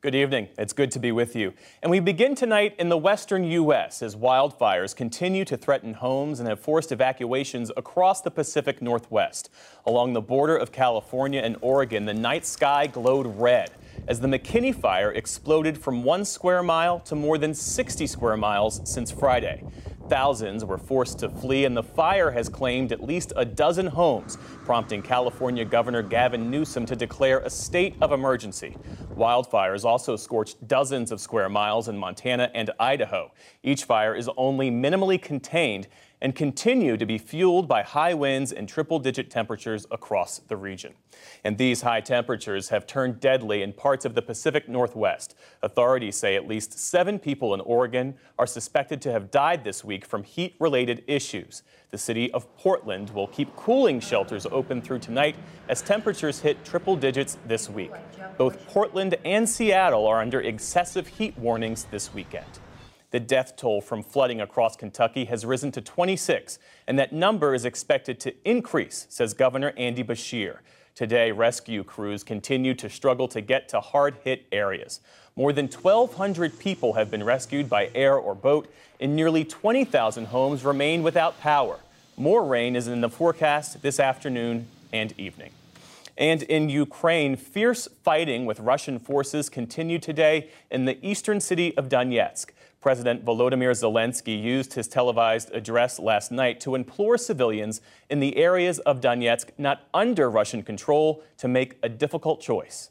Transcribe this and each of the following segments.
Good evening. It's good to be with you. And we begin tonight in the western U.S. as wildfires continue to threaten homes and have forced evacuations across the Pacific Northwest. Along the border of California and Oregon, the night sky glowed red as the McKinney fire exploded from 1 square mile to more than 60 square miles since Friday. Thousands were forced to flee, and the fire has claimed at least a dozen homes, prompting California Governor Gavin Newsom to declare a state of emergency. Wildfires also scorched dozens of square miles in Montana and Idaho. Each fire is only minimally contained and continue to be fueled by high winds and triple-digit temperatures across the region. And these high temperatures have turned deadly in parts of the Pacific Northwest. Authorities say at least 7 people in Oregon are suspected to have died this week from heat-related issues. The city of Portland will keep cooling shelters open through tonight as temperatures hit triple digits this week. Both Portland and Seattle are under excessive heat warnings this weekend. The death toll from flooding across Kentucky has risen to 26, and that number is expected to increase, says Governor Andy Beshear. Today, rescue crews continue to struggle to get to hard-hit areas. More than 1,200 people have been rescued by air or boat, and nearly 20,000 homes remain without power. More rain is in the forecast this afternoon and evening. And in Ukraine, fierce fighting with Russian forces continued today in the eastern city of Donetsk. President Volodymyr Zelensky used his televised address last night to implore civilians in the areas of Donetsk not under Russian control to make a difficult choice.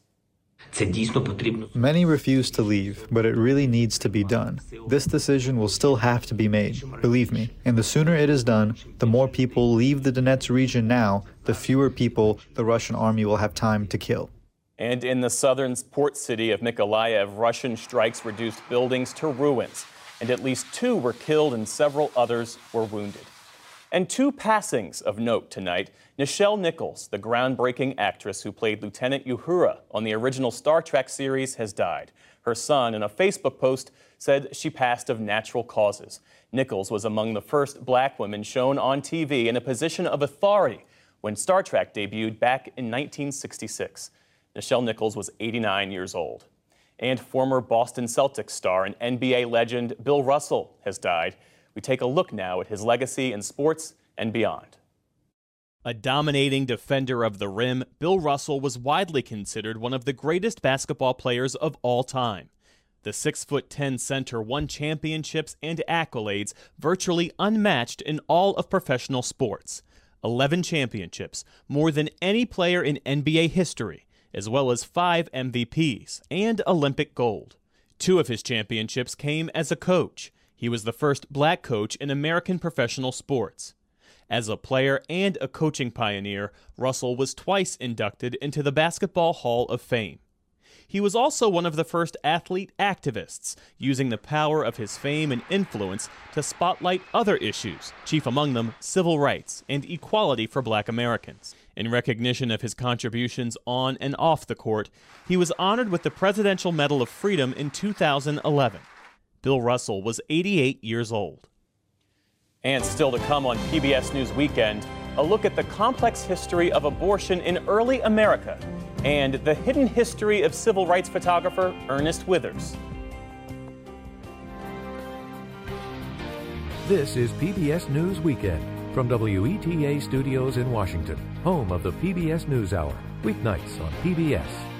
Many refuse to leave, but it really needs to be done. This decision will still have to be made, believe me. And the sooner it is done, the more people leave the Donetsk region now, the fewer people the Russian army will have time to kill. And in the southern port city of Mykolaiv, Russian strikes reduced buildings to ruins, and at least 2 were killed and several others were wounded. And 2 passings of note tonight. Nichelle Nichols, the groundbreaking actress who played Lieutenant Uhura on the original Star Trek series, has died. Her son, in a Facebook post, said she passed of natural causes. Nichols was among the first black women shown on TV in a position of authority when Star Trek debuted back in 1966. Nichelle Nichols was 89 years old. And former Boston Celtics star and NBA legend Bill Russell has died. We take a look now at his legacy in sports and beyond. A dominating defender of the rim, Bill Russell was widely considered one of the greatest basketball players of all time. The 6'10" center won championships and accolades virtually unmatched in all of professional sports. 11 championships, more than any player in NBA history, as well as 5 MVPs and Olympic gold. 2 of his championships came as a coach. He was the first black coach in American professional sports. As a player and a coaching pioneer, Russell was twice inducted into the Basketball Hall of Fame. He was also one of the first athlete activists, using the power of his fame and influence to spotlight other issues, chief among them civil rights and equality for black Americans. In recognition of his contributions on and off the court, he was honored with the Presidential Medal of Freedom in 2011. Bill Russell was 88 years old. And still to come on PBS News Weekend, a look at the complex history of abortion in early America and the hidden history of civil rights photographer Ernest Withers. This is PBS News Weekend from WETA Studios in Washington, home of the PBS NewsHour, weeknights on PBS.